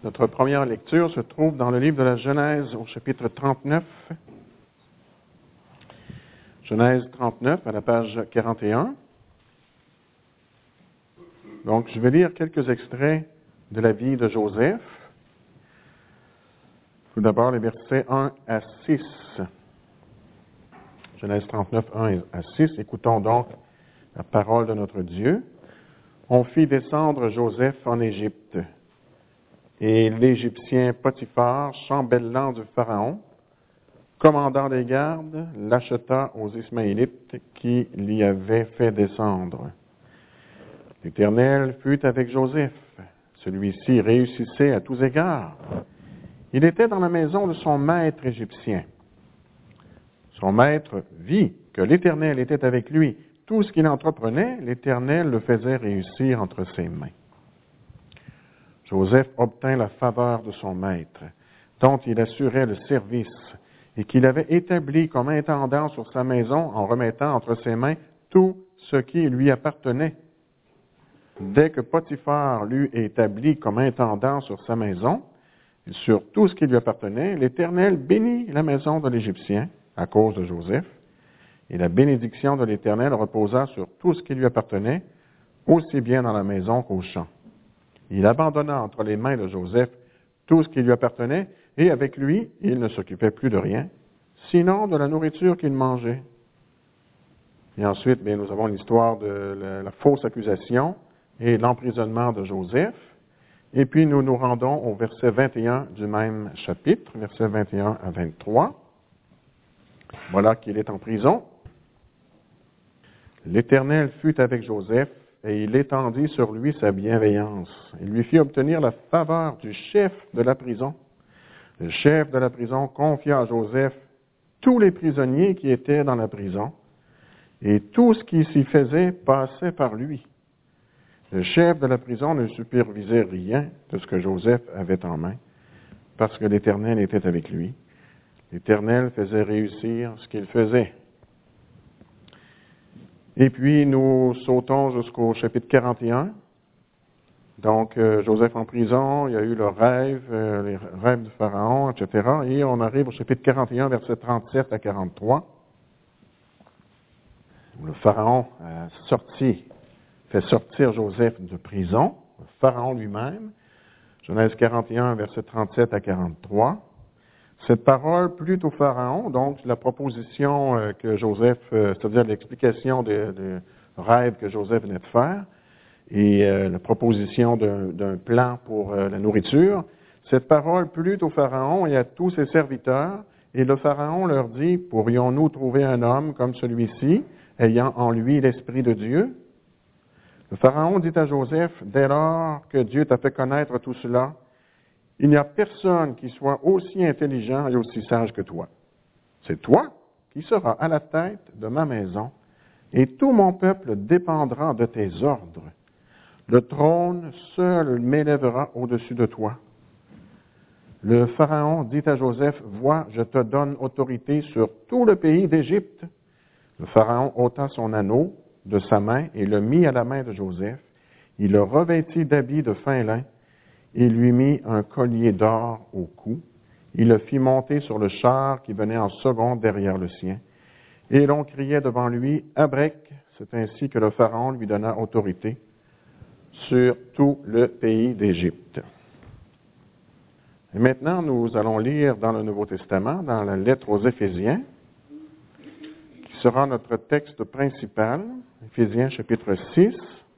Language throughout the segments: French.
Notre première lecture se trouve dans le livre de la Genèse au chapitre 39. Genèse 39 à la page 41. Donc, je vais lire quelques extraits de la vie de Joseph. Tout d'abord, les versets 1 à 6. Genèse 39, 1 à 6. Écoutons donc la parole de notre Dieu. On fit descendre Joseph en Égypte. Et l'Égyptien Potiphar, chambellan du Pharaon, commandant des gardes, l'acheta aux Ismaélites qui l'y avaient fait descendre. L'Éternel fut avec Joseph. Celui-ci réussissait à tous égards. Il était dans la maison de son maître égyptien. Son maître vit que l'Éternel était avec lui. Tout ce qu'il entreprenait, l'Éternel le faisait réussir entre ses mains. Joseph obtint la faveur de son maître, dont il assurait le service, et qu'il avait établi comme intendant sur sa maison en remettant entre ses mains tout ce qui lui appartenait. Dès que Potiphar l'eut établi comme intendant sur sa maison, et sur tout ce qui lui appartenait, l'Éternel bénit la maison de l'Égyptien à cause de Joseph, et la bénédiction de l'Éternel reposa sur tout ce qui lui appartenait, aussi bien dans la maison qu'au champ. Il abandonna entre les mains de Joseph tout ce qui lui appartenait, et avec lui, il ne s'occupait plus de rien, sinon de la nourriture qu'il mangeait. Et ensuite, bien, nous avons l'histoire de la fausse accusation et l'emprisonnement de Joseph. Et puis, nous nous rendons au verset 21 du même chapitre, versets 21 à 23. Voilà qu'il est en prison. L'Éternel fut avec Joseph, et il étendit sur lui sa bienveillance. Il lui fit obtenir la faveur du chef de la prison. Le chef de la prison confia à Joseph tous les prisonniers qui étaient dans la prison, et tout ce qui s'y faisait passait par lui. Le chef de la prison ne supervisait rien de ce que Joseph avait en main, parce que l'Éternel était avec lui. L'Éternel faisait réussir ce qu'il faisait. Et puis, nous sautons jusqu'au chapitre 41. Donc, Joseph en prison, il y a eu le rêve, les rêves du Pharaon, etc. Et on arrive au chapitre 41, versets 37 à 43. Le Pharaon a fait sortir Joseph de prison, le Pharaon lui-même. Genèse 41, versets 37 à 43. Cette parole plut au Pharaon, donc la proposition que Joseph, c'est-à-dire l'explication du rêve que Joseph venait de faire, et la proposition d'un plan pour la nourriture. Cette parole plut au Pharaon et à tous ses serviteurs, et le Pharaon leur dit, « Pourrions-nous trouver un homme comme celui-ci, ayant en lui l'Esprit de Dieu? » Le Pharaon dit à Joseph, « Dès lors que Dieu t'a fait connaître tout cela, il n'y a personne qui soit aussi intelligent et aussi sage que toi. C'est toi qui seras à la tête de ma maison, et tout mon peuple dépendra de tes ordres. Le trône seul m'élèvera au-dessus de toi. » Le Pharaon dit à Joseph, « Vois, je te donne autorité sur tout le pays d'Égypte. » Le Pharaon ôta son anneau de sa main et le mit à la main de Joseph. Il le revêtit d'habits de fin lin. Il lui mit un collier d'or au cou. Il le fit monter sur le char qui venait en second derrière le sien. Et l'on criait devant lui, « Abrec !» C'est ainsi que le Pharaon lui donna autorité sur tout le pays d'Égypte. Et maintenant, nous allons lire dans le Nouveau Testament, dans la lettre aux Éphésiens, qui sera notre texte principal, Éphésiens chapitre 6.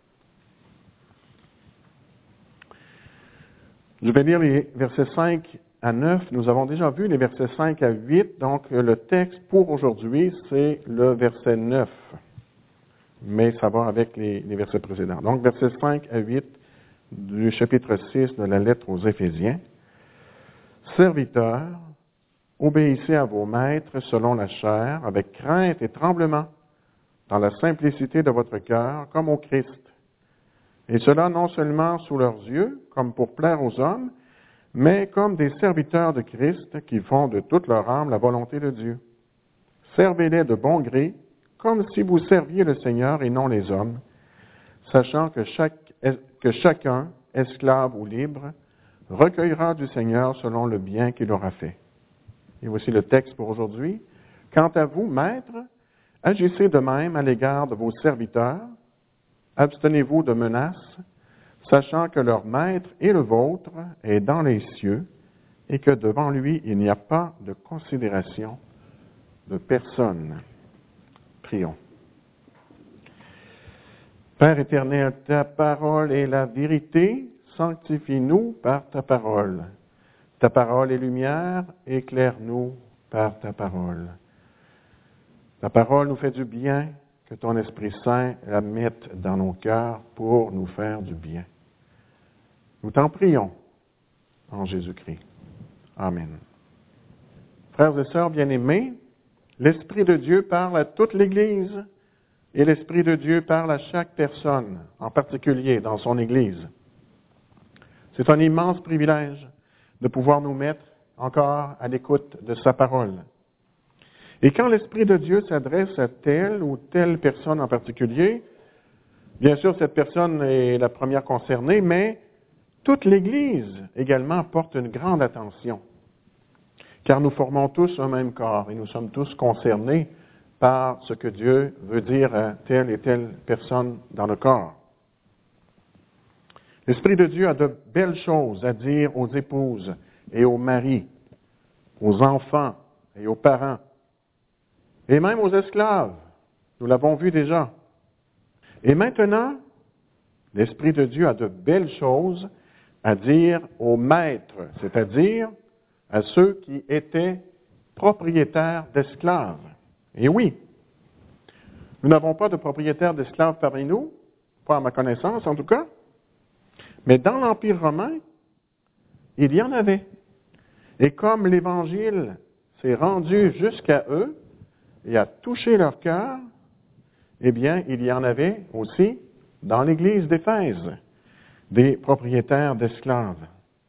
Je vais lire les versets 5 à 9. Nous avons déjà vu les versets 5 à 8. Donc, le texte pour aujourd'hui, c'est le verset 9. Mais ça va avec les versets précédents. Donc, versets 5 à 8 du chapitre 6 de la lettre aux Éphésiens. Serviteurs, obéissez à vos maîtres selon la chair, avec crainte et tremblement, dans la simplicité de votre cœur, comme au Christ. Et cela non seulement sous leurs yeux, comme pour plaire aux hommes, mais comme des serviteurs de Christ qui font de toute leur âme la volonté de Dieu. Servez-les de bon gré, comme si vous serviez le Seigneur et non les hommes, sachant que chacun, esclave ou libre, recueillera du Seigneur selon le bien qu'il aura fait. Et voici le texte pour aujourd'hui. Quant à vous, maîtres, agissez de même à l'égard de vos serviteurs, abstenez-vous de menaces, sachant que leur maître et le vôtre est dans les cieux, et que devant lui, il n'y a pas de considération de personne. Prions. Père éternel, ta parole est la vérité, sanctifie-nous par ta parole. Ta parole est lumière, éclaire-nous par ta parole. Ta parole nous fait du bien, que ton Esprit Saint la mette dans nos cœurs pour nous faire du bien. Nous t'en prions en Jésus-Christ. Amen. Frères et sœurs bien-aimés, l'Esprit de Dieu parle à toute l'Église et l'Esprit de Dieu parle à chaque personne, en particulier dans son Église. C'est un immense privilège de pouvoir nous mettre encore à l'écoute de sa parole. Et quand l'Esprit de Dieu s'adresse à telle ou telle personne en particulier, bien sûr, cette personne est la première concernée, mais toute l'Église également porte une grande attention, car nous formons tous un même corps et nous sommes tous concernés par ce que Dieu veut dire à telle et telle personne dans le corps. L'Esprit de Dieu a de belles choses à dire aux épouses et aux maris, aux enfants et aux parents, et même aux esclaves. Nous l'avons vu déjà. Et maintenant, l'Esprit de Dieu a de belles choses à dire aux maîtres, c'est-à-dire à ceux qui étaient propriétaires d'esclaves. Et oui, nous n'avons pas de propriétaires d'esclaves parmi nous, pas à ma connaissance en tout cas, mais dans l'Empire romain, il y en avait. Et comme l'Évangile s'est rendu jusqu'à eux et a touché leur cœur, eh bien, il y en avait aussi dans l'Église d'Éphèse, des propriétaires d'esclaves.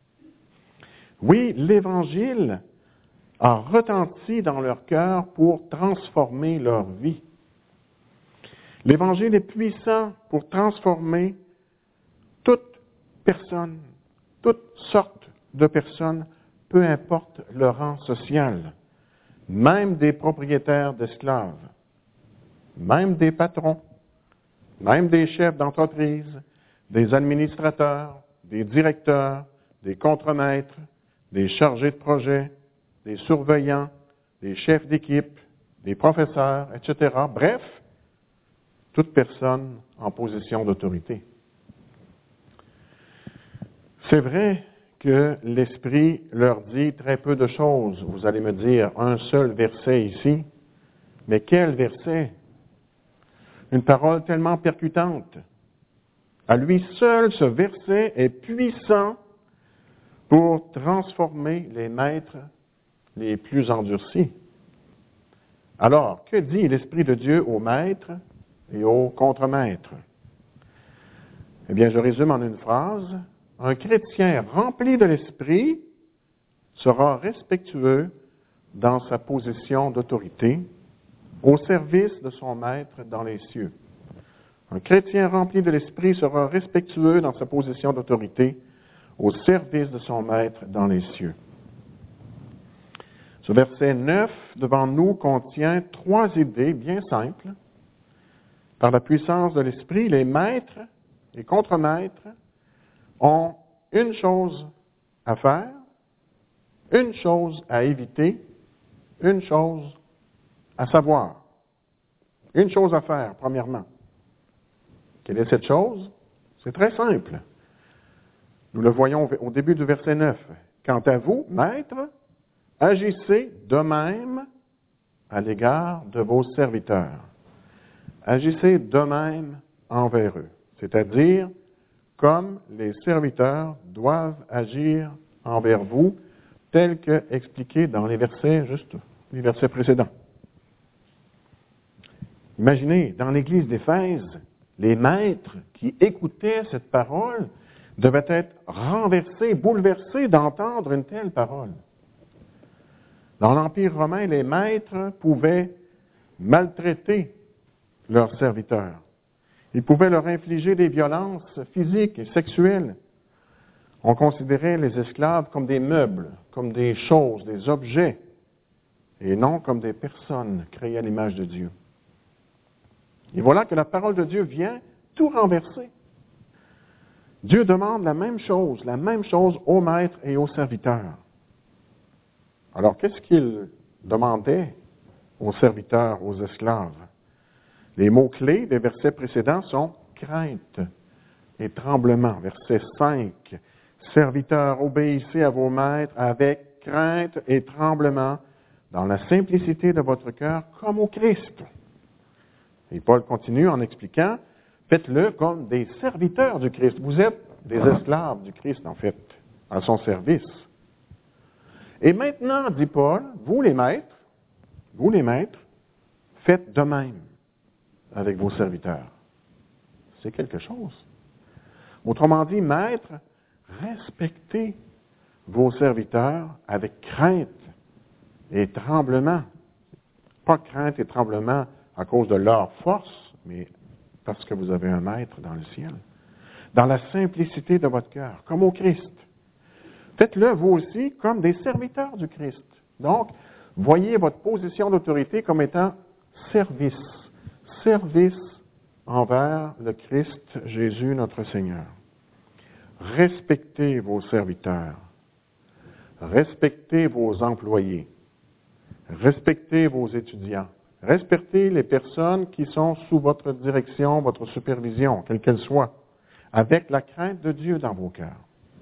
Oui, l'Évangile a retenti dans leur cœur pour transformer leur vie. L'Évangile est puissant pour transformer toute personne, toutes sortes de personnes, peu importe leur rang social, même des propriétaires d'esclaves, même des patrons, même des chefs d'entreprise, des administrateurs, des directeurs, des contremaîtres, des chargés de projet, des surveillants, des chefs d'équipe, des professeurs, etc. Bref, toute personne en position d'autorité. C'est vrai que l'Esprit leur dit très peu de choses. Vous allez me dire, un seul verset ici, mais quel verset? Une parole tellement percutante. À lui seul, ce verset est puissant pour transformer les maîtres les plus endurcis. Alors, que dit l'Esprit de Dieu aux maîtres et aux contremaîtres? Eh bien, je résume en une phrase. Un chrétien rempli de l'Esprit sera respectueux dans sa position d'autorité au service de son maître dans les cieux. Un chrétien rempli de l'Esprit sera respectueux dans sa position d'autorité au service de son maître dans les cieux. Ce verset 9 devant nous contient 3 idées bien simples. Par la puissance de l'Esprit, les maîtres et contremaîtres ont une chose à faire, une chose à éviter, une chose à savoir. Une chose à faire, premièrement. Quelle est cette chose? C'est très simple. Nous le voyons au début du verset 9. Quant à vous, maîtres, agissez de même à l'égard de vos serviteurs. Agissez de même envers eux. C'est-à-dire, comme les serviteurs doivent agir envers vous, tel que expliqué dans les versets précédents. Imaginez, dans l'Église d'Éphèse, les maîtres qui écoutaient cette parole devaient être renversés, bouleversés d'entendre une telle parole. Dans l'Empire romain, les maîtres pouvaient maltraiter leurs serviteurs. Ils pouvaient leur infliger des violences physiques et sexuelles. On considérait les esclaves comme des meubles, comme des choses, des objets, et non comme des personnes créées à l'image de Dieu. Et voilà que la parole de Dieu vient tout renverser. Dieu demande la même chose aux maîtres et aux serviteurs. Alors, qu'est-ce qu'il demandait aux serviteurs, aux esclaves? Les mots-clés des versets précédents sont crainte et tremblement. Verset 5. Serviteurs, obéissez à vos maîtres avec crainte et tremblement, dans la simplicité de votre cœur, comme au Christ. Et Paul continue en expliquant, faites-le comme des serviteurs du Christ. Vous êtes des esclaves du Christ, en fait, à son service. Et maintenant, dit Paul, vous les maîtres, faites de même avec vos serviteurs. C'est quelque chose. Autrement dit, maîtres, respectez vos serviteurs avec crainte et tremblement. Pas crainte et tremblement à cause de leur force, mais parce que vous avez un maître dans le ciel. Dans la simplicité de votre cœur, comme au Christ. Faites-le vous aussi comme des serviteurs du Christ. Donc, voyez votre position d'autorité comme étant service. Service envers le Christ Jésus notre Seigneur. Respectez vos serviteurs. Respectez vos employés. Respectez vos étudiants. Respectez les personnes qui sont sous votre direction, votre supervision, quelle qu'elle soit, avec la crainte de Dieu dans vos cœurs.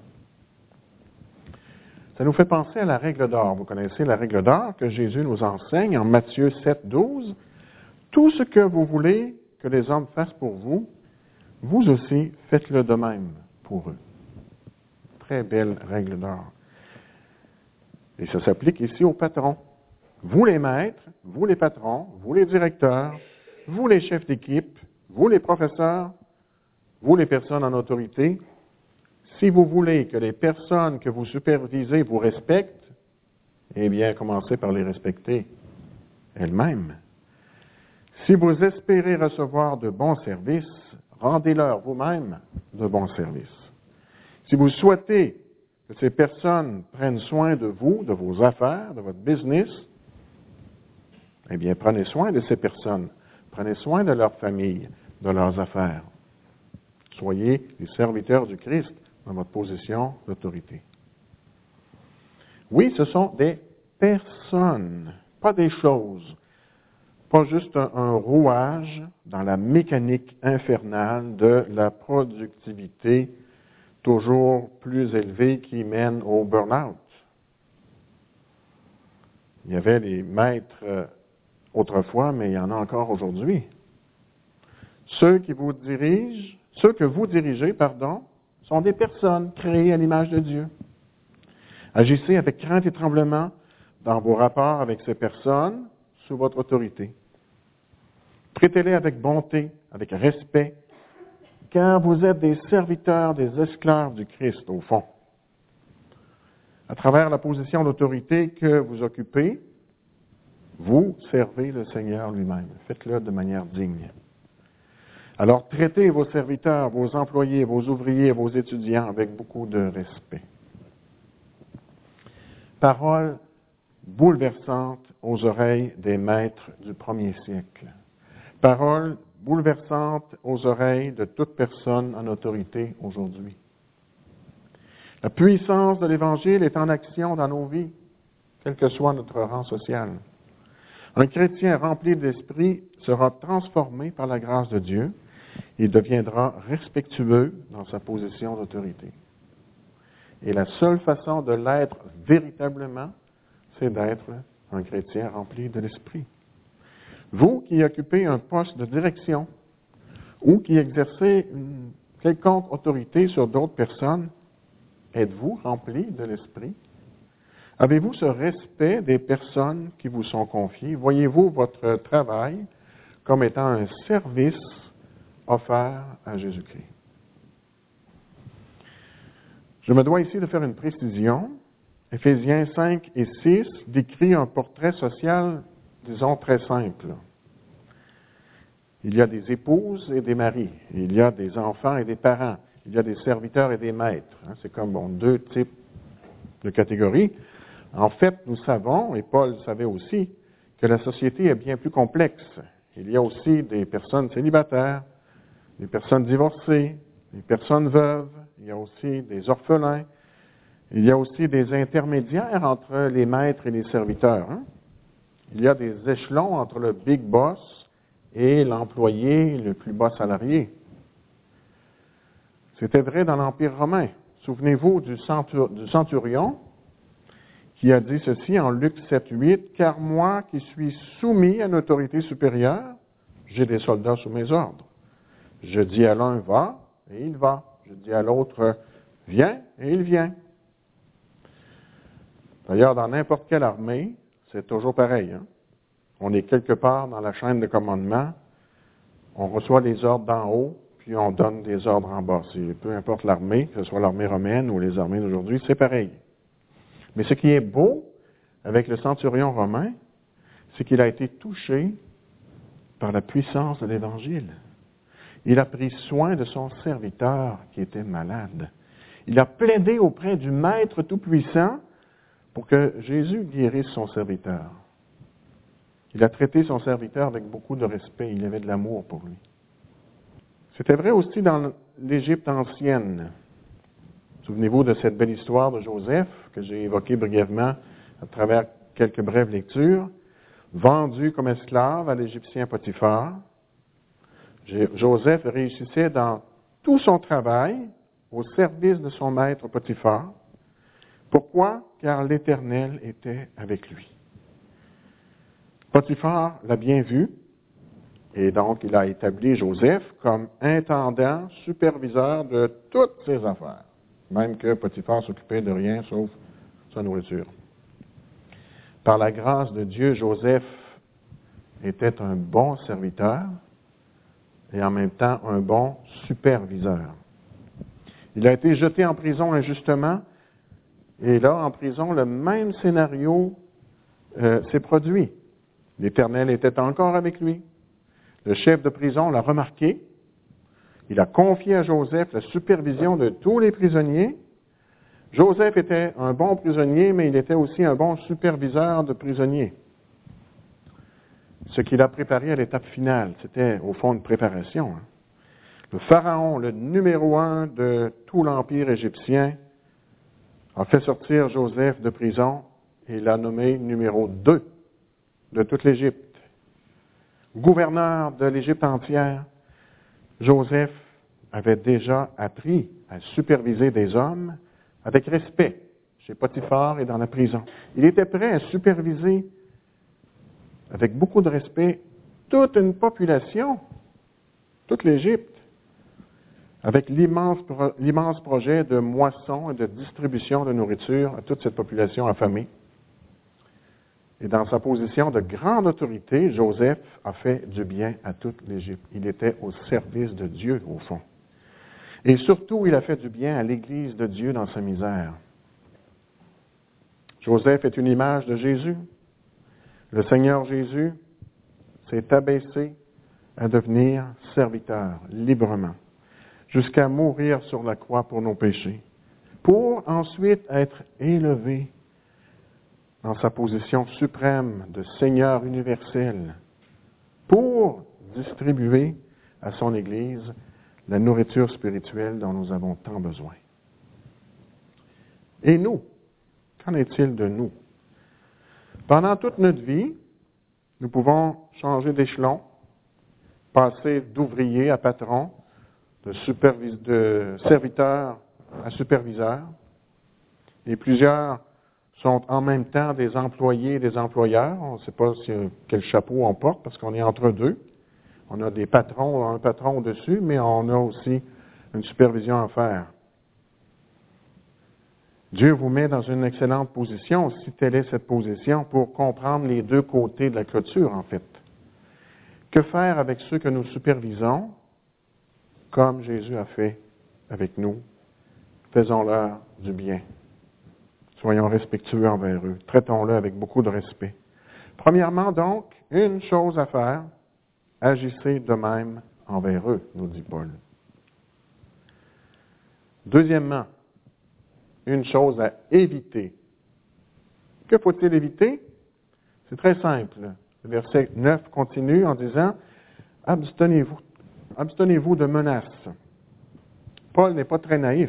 Ça nous fait penser à la règle d'or. Vous connaissez la règle d'or que Jésus nous enseigne en Matthieu 7, 12. Tout ce que vous voulez que les hommes fassent pour vous, vous aussi faites-le de même pour eux. Très belle règle d'or. Et ça s'applique ici aux patrons. Vous les maîtres, vous les patrons, vous les directeurs, vous les chefs d'équipe, vous les professeurs, vous les personnes en autorité, si vous voulez que les personnes que vous supervisez vous respectent, eh bien, commencez par les respecter elles-mêmes. Si vous espérez recevoir de bons services, rendez-leur vous-même de bons services. Si vous souhaitez que ces personnes prennent soin de vous, de vos affaires, de votre business, eh bien, prenez soin de ces personnes. Prenez soin de leur famille, de leurs affaires. Soyez les serviteurs du Christ dans votre position d'autorité. Oui, ce sont des personnes, pas des choses. Pas juste un rouage dans la mécanique infernale de la productivité toujours plus élevée qui mène au burn-out. Il y avait des maîtres autrefois, mais il y en a encore aujourd'hui. Ceux que vous dirigez, sont des personnes créées à l'image de Dieu. Agissez avec crainte et tremblement dans vos rapports avec ces personnes sous votre autorité. Traitez-les avec bonté, avec respect, car vous êtes des serviteurs, des esclaves du Christ, au fond. À travers la position d'autorité que vous occupez, vous servez le Seigneur lui-même. Faites-le de manière digne. Alors, traitez vos serviteurs, vos employés, vos ouvriers, vos étudiants avec beaucoup de respect. Parole bouleversante aux oreilles des maîtres du premier siècle. Parole bouleversante aux oreilles de toute personne en autorité aujourd'hui. La puissance de l'Évangile est en action dans nos vies, quel que soit notre rang social. Un chrétien rempli d'esprit sera transformé par la grâce de Dieu. Il deviendra respectueux dans sa position d'autorité. Et la seule façon de l'être véritablement, c'est d'être un chrétien rempli de l'esprit. Vous qui occupez un poste de direction ou qui exercez une quelconque autorité sur d'autres personnes, êtes-vous rempli de l'esprit? Avez-vous ce respect des personnes qui vous sont confiées? Voyez-vous votre travail comme étant un service offert à Jésus-Christ? Je me dois ici de faire une précision. Éphésiens 5 et 6 décrit un portrait social, disons, très simple. Il y a des épouses et des maris. Il y a des enfants et des parents. Il y a des serviteurs et des maîtres. C'est comme deux types de catégories. En fait, nous savons, et Paul savait aussi, que la société est bien plus complexe. Il y a aussi des personnes célibataires, des personnes divorcées, des personnes veuves, il y a aussi des orphelins, il y a aussi des intermédiaires entre les maîtres et les serviteurs. Il y a des échelons entre le big boss et l'employé le plus bas salarié. C'était vrai dans l'Empire romain. Souvenez-vous du centurion qui a dit ceci en Luc 7:8, « Car moi qui suis soumis à une autorité supérieure, j'ai des soldats sous mes ordres. Je dis à l'un, va, et il va. Je dis à l'autre, viens, et il vient. » D'ailleurs, dans n'importe quelle armée, c'est toujours pareil. On est quelque part dans la chaîne de commandement, on reçoit les ordres d'en haut, puis on donne des ordres en bas. Peu importe l'armée, que ce soit l'armée romaine ou les armées d'aujourd'hui, c'est pareil. Mais ce qui est beau avec le centurion romain, c'est qu'il a été touché par la puissance de l'Évangile. Il a pris soin de son serviteur qui était malade. Il a plaidé auprès du Maître Tout-Puissant pour que Jésus guérisse son serviteur. Il a traité son serviteur avec beaucoup de respect. Il avait de l'amour pour lui. C'était vrai aussi dans l'Égypte ancienne. Souvenez-vous de cette belle histoire de Joseph que j'ai évoquée brièvement à travers quelques brèves lectures. Vendu comme esclave à l'Égyptien Potiphar, Joseph réussissait dans tout son travail au service de son maître Potiphar. Pourquoi? Car l'Éternel était avec lui. Potiphar l'a bien vu, et donc il a établi Joseph comme intendant, superviseur de toutes ses affaires, même que Potiphar s'occupait de rien sauf sa nourriture. Par la grâce de Dieu, Joseph était un bon serviteur et en même temps un bon superviseur. Il a été jeté en prison injustement, et là, en prison, le même scénario s'est produit. L'Éternel était encore avec lui. Le chef de prison l'a remarqué. Il a confié à Joseph la supervision de tous les prisonniers. Joseph était un bon prisonnier, mais il était aussi un bon superviseur de prisonniers. Ce qu'il a préparé à l'étape finale, c'était au fond une préparation. Le pharaon, le numéro 1 de tout l'empire égyptien, a fait sortir Joseph de prison et l'a nommé numéro 2 de toute l'Égypte. Gouverneur de l'Égypte entière, Joseph avait déjà appris à superviser des hommes avec respect chez Potiphar et dans la prison. Il était prêt à superviser avec beaucoup de respect toute une population, toute l'Égypte, avec l'immense projet de moisson et de distribution de nourriture à toute cette population affamée. Et dans sa position de grande autorité, Joseph a fait du bien à toute l'Égypte. Il était au service de Dieu, au fond. Et surtout, il a fait du bien à l'Église de Dieu dans sa misère. Joseph est une image de Jésus. Le Seigneur Jésus s'est abaissé à devenir serviteur librement, jusqu'à mourir sur la croix pour nos péchés, pour ensuite être élevé dans sa position suprême de Seigneur universel, pour distribuer à son Église la nourriture spirituelle dont nous avons tant besoin. Et nous, qu'en est-il de nous? Pendant toute notre vie, nous pouvons changer d'échelon, passer d'ouvrier à patron, de serviteur à superviseur, et plusieurs sont en même temps des employés et des employeurs. On ne sait pas quel chapeau on porte parce qu'on est entre deux. On a des patrons, un patron au-dessus, mais on a aussi une supervision à faire. Dieu vous met dans une excellente position, si telle est cette position, pour comprendre les deux côtés de la clôture, en fait. Que faire avec ceux que nous supervisons, comme Jésus a fait avec nous? Faisons-leur du bien. Soyons respectueux envers eux. Traitons-le avec beaucoup de respect. Premièrement, donc, une chose à faire, agissez de même envers eux, nous dit Paul. Deuxièmement, une chose à éviter. Que faut-il éviter? C'est très simple. Le verset 9 continue en disant « Abstenez-vous de menaces ». Paul n'est pas très naïf.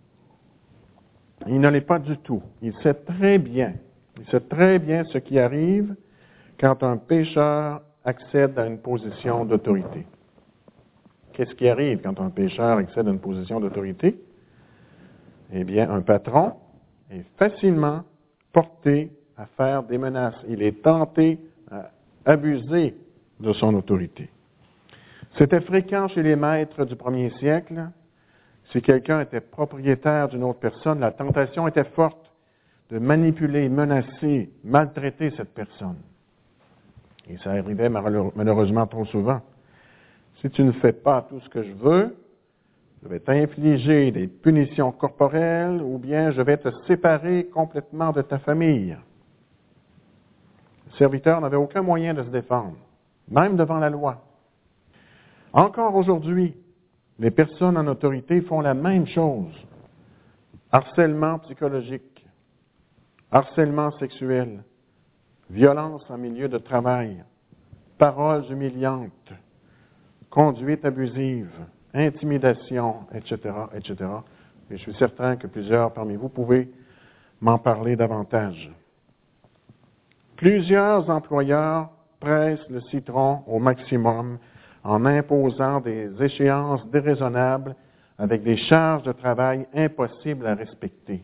Il ne l'est pas du tout. Il sait très bien ce qui arrive quand un pécheur accède à une position d'autorité. Qu'est-ce qui arrive quand un pécheur accède à une position d'autorité? Eh bien, un patron est facilement porté à faire des menaces. Il est tenté à abuser de son autorité. C'était fréquent chez les maîtres du premier siècle. Si quelqu'un était propriétaire d'une autre personne, la tentation était forte de manipuler, menacer, maltraiter cette personne. Et ça arrivait malheureusement trop souvent. Si tu ne fais pas tout ce que je veux, je vais t'infliger des punitions corporelles ou bien je vais te séparer complètement de ta famille. Le serviteur n'avait aucun moyen de se défendre, même devant la loi. Encore aujourd'hui, les personnes en autorité font la même chose. Harcèlement psychologique, harcèlement sexuel, violence en milieu de travail, paroles humiliantes, conduite abusive, intimidation, etc., etc. Et je suis certain que plusieurs parmi vous pouvez m'en parler davantage. Plusieurs employeurs pressent le citron au maximum en imposant des échéances déraisonnables avec des charges de travail impossibles à respecter.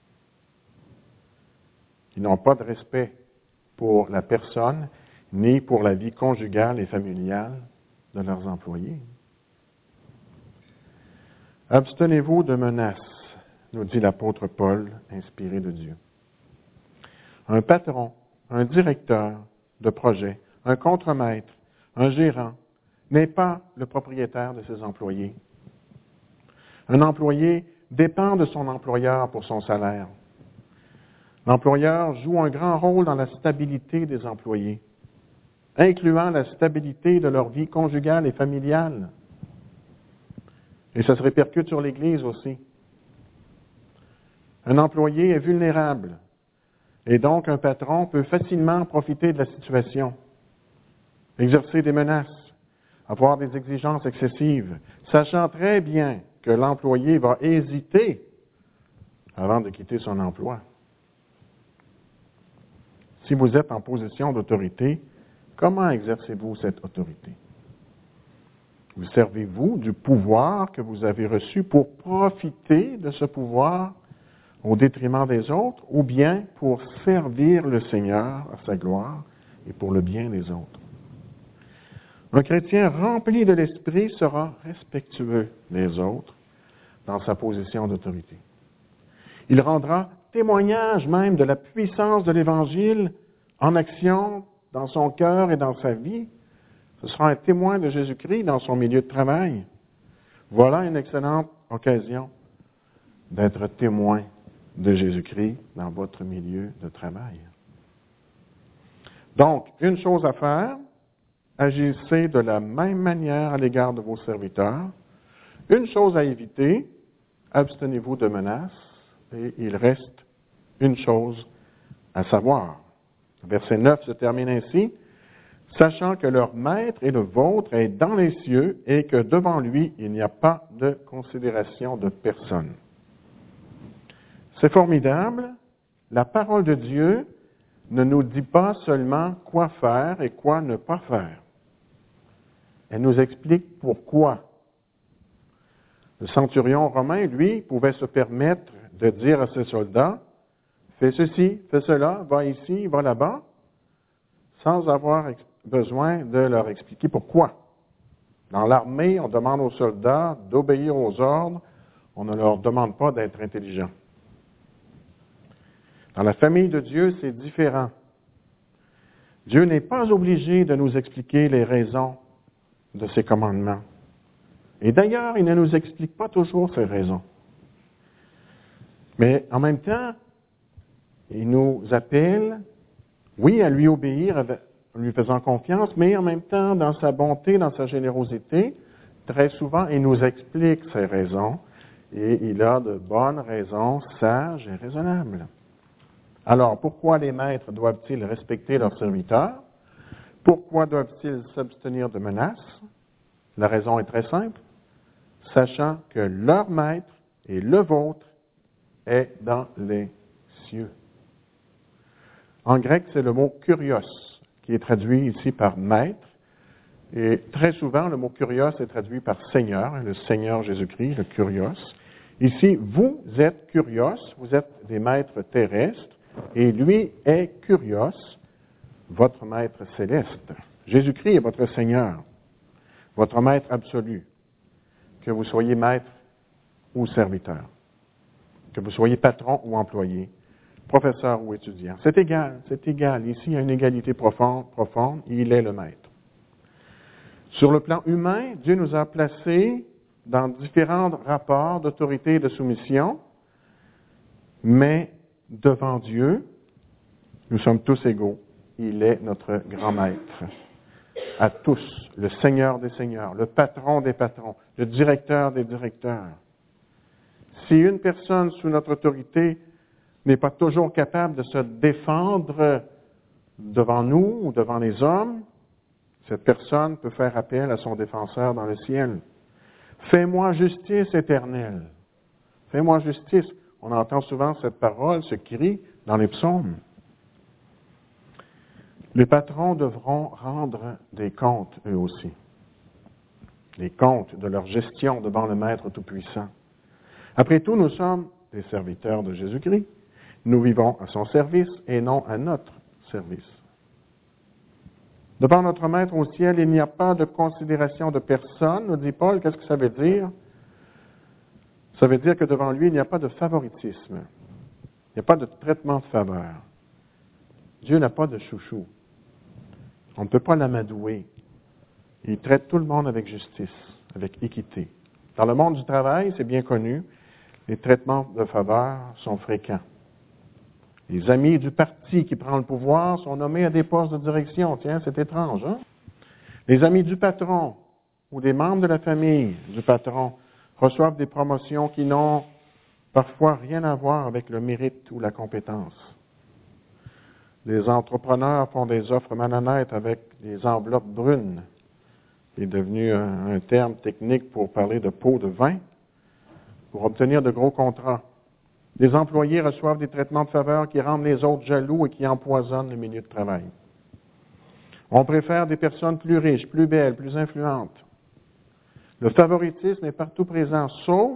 Ils n'ont pas de respect pour la personne, ni pour la vie conjugale et familiale de leurs employés. Abstenez-vous de menaces, nous dit l'apôtre Paul, inspiré de Dieu. Un patron, un directeur de projet, un contremaître, un gérant, n'est pas le propriétaire de ses employés. Un employé dépend de son employeur pour son salaire. L'employeur joue un grand rôle dans la stabilité des employés, incluant la stabilité de leur vie conjugale et familiale. Et ça se répercute sur l'Église aussi. Un employé est vulnérable, et donc un patron peut facilement profiter de la situation, exercer des menaces, avoir des exigences excessives, sachant très bien que l'employé va hésiter avant de quitter son emploi. Si vous êtes en position d'autorité, comment exercez-vous cette autorité? Vous servez-vous du pouvoir que vous avez reçu pour profiter de ce pouvoir au détriment des autres, ou bien pour servir le Seigneur à sa gloire et pour le bien des autres? Un chrétien rempli de l'Esprit sera respectueux des autres dans sa position d'autorité. Il rendra témoignage même de la puissance de l'Évangile en action dans son cœur et dans sa vie. Ce sera un témoin de Jésus-Christ dans son milieu de travail. Voilà une excellente occasion d'être témoin de Jésus-Christ dans votre milieu de travail. Donc, une chose à faire, agissez de la même manière à l'égard de vos serviteurs. Une chose à éviter, abstenez-vous de menaces. Et il reste une chose à savoir. Verset 9 se termine ainsi. Sachant que leur maître et le vôtre est dans les cieux et que devant lui, il n'y a pas de considération de personne. C'est formidable. La parole de Dieu ne nous dit pas seulement quoi faire et quoi ne pas faire. Elle nous explique pourquoi. Le centurion romain, lui, pouvait se permettre de dire à ses soldats, « Fais ceci, fais cela, va ici, va là-bas », sans avoir besoin de leur expliquer pourquoi. Dans l'armée, on demande aux soldats d'obéir aux ordres, on ne leur demande pas d'être intelligents. Dans la famille de Dieu, c'est différent. Dieu n'est pas obligé de nous expliquer les raisons de ses commandements. Et d'ailleurs, il ne nous explique pas toujours ces raisons. Mais en même temps, il nous appelle, oui, à lui obéir en lui faisant confiance, mais en même temps, dans sa bonté, dans sa générosité, très souvent, il nous explique ces raisons et il a de bonnes raisons sages et raisonnables. Alors, pourquoi les maîtres doivent-ils respecter leurs serviteurs? Pourquoi doivent-ils s'abstenir de menaces? La raison est très simple, sachant que leur maître et le vôtre est dans les cieux. En grec, c'est le mot kurios qui est traduit ici par maître. Et très souvent, le mot kurios est traduit par Seigneur, le Seigneur Jésus-Christ, le kurios. Ici, vous êtes kurios, vous êtes des maîtres terrestres, et lui est kurios, votre maître céleste. Jésus-Christ est votre Seigneur, votre maître absolu, que vous soyez maître ou serviteur, que vous soyez patron ou employé, professeur ou étudiant. C'est égal. Ici, il y a une égalité profonde, il est le maître. Sur le plan humain, Dieu nous a placés dans différents rapports d'autorité et de soumission, mais devant Dieu, nous sommes tous égaux. Il est notre grand maître. À tous, le Seigneur des Seigneurs, le patron des patrons, le directeur des directeurs. Si une personne sous notre autorité n'est pas toujours capable de se défendre devant nous ou devant les hommes, cette personne peut faire appel à son défenseur dans le ciel. Fais-moi justice, Éternel. Fais-moi justice. On entend souvent cette parole, ce cri dans les psaumes. Les patrons devront rendre des comptes, eux aussi. Les comptes de leur gestion devant le Maître Tout-Puissant. Après tout, nous sommes des serviteurs de Jésus-Christ. Nous vivons à son service et non à notre service. Devant notre Maître au ciel, il n'y a pas de considération de personne, nous dit Paul. Qu'est-ce que ça veut dire? Ça veut dire que devant lui, il n'y a pas de favoritisme. Il n'y a pas de traitement de faveur. Dieu n'a pas de chouchou. On ne peut pas l'amadouer. Il traite tout le monde avec justice, avec équité. Dans le monde du travail, c'est bien connu, les traitements de faveur sont fréquents. Les amis du parti qui prend le pouvoir sont nommés à des postes de direction. Tiens, c'est étrange, hein? Les amis du patron ou des membres de la famille du patron reçoivent des promotions qui n'ont parfois rien à voir avec le mérite ou la compétence. Les entrepreneurs font des offres malhonnêtes avec des enveloppes brunes. C'est devenu un terme technique pour parler de pots de vin, pour obtenir de gros contrats. Les employés reçoivent des traitements de faveur qui rendent les autres jaloux et qui empoisonnent le milieu de travail. On préfère des personnes plus riches, plus belles, plus influentes. Le favoritisme est partout présent,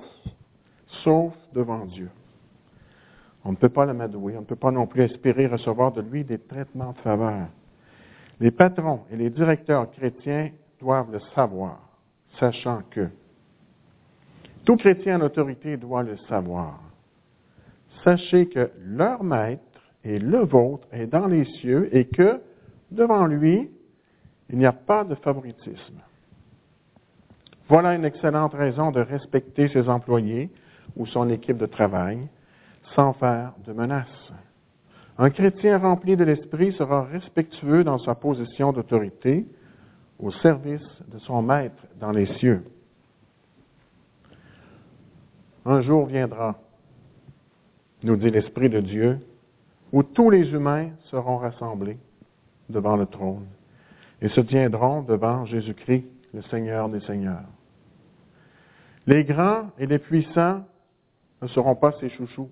sauf devant Dieu. On ne peut pas l'amadouer, on ne peut pas non plus espérer recevoir de lui des traitements de faveur. Les patrons et les directeurs chrétiens doivent le savoir, sachant que tout chrétien en autorité doit le savoir. Sachez que leur maître et le vôtre est dans les cieux et que, devant lui, il n'y a pas de favoritisme. Voilà une excellente raison de respecter ses employés ou son équipe de travail sans faire de menaces. Un chrétien rempli de l'Esprit sera respectueux dans sa position d'autorité au service de son maître dans les cieux. Un jour viendra, nous dit l'Esprit de Dieu, où tous les humains seront rassemblés devant le trône et se tiendront devant Jésus-Christ, le Seigneur des Seigneurs. Les grands et les puissants ne seront pas ses chouchous.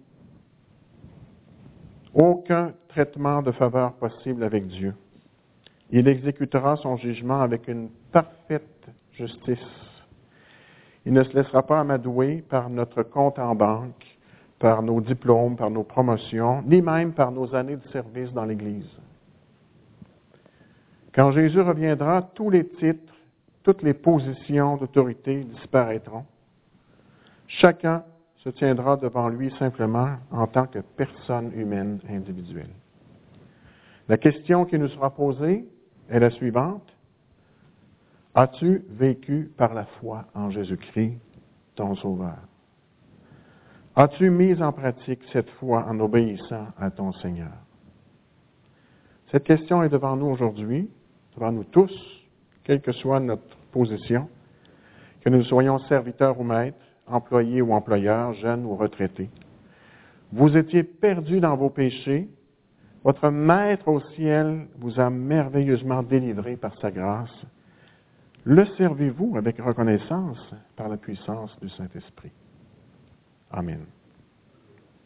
Aucun traitement de faveur possible avec Dieu. Il exécutera son jugement avec une parfaite justice. Il ne se laissera pas amadouer par notre compte en banque, par nos diplômes, par nos promotions, ni même par nos années de service dans l'Église. Quand Jésus reviendra, tous les titres, toutes les positions d'autorité disparaîtront. Chacun se tiendra devant lui simplement en tant que personne humaine individuelle. La question qui nous sera posée est la suivante. As-tu vécu par la foi en Jésus-Christ, ton Sauveur? As-tu mis en pratique cette foi en obéissant à ton Seigneur? Cette question est devant nous aujourd'hui, devant nous tous, quelle que soit notre position, que nous soyons serviteurs ou maîtres, employé ou employeur, jeune ou retraité. Vous étiez perdu dans vos péchés. Votre Maître au ciel vous a merveilleusement délivré par sa grâce. Le servez-vous avec reconnaissance par la puissance du Saint-Esprit. Amen.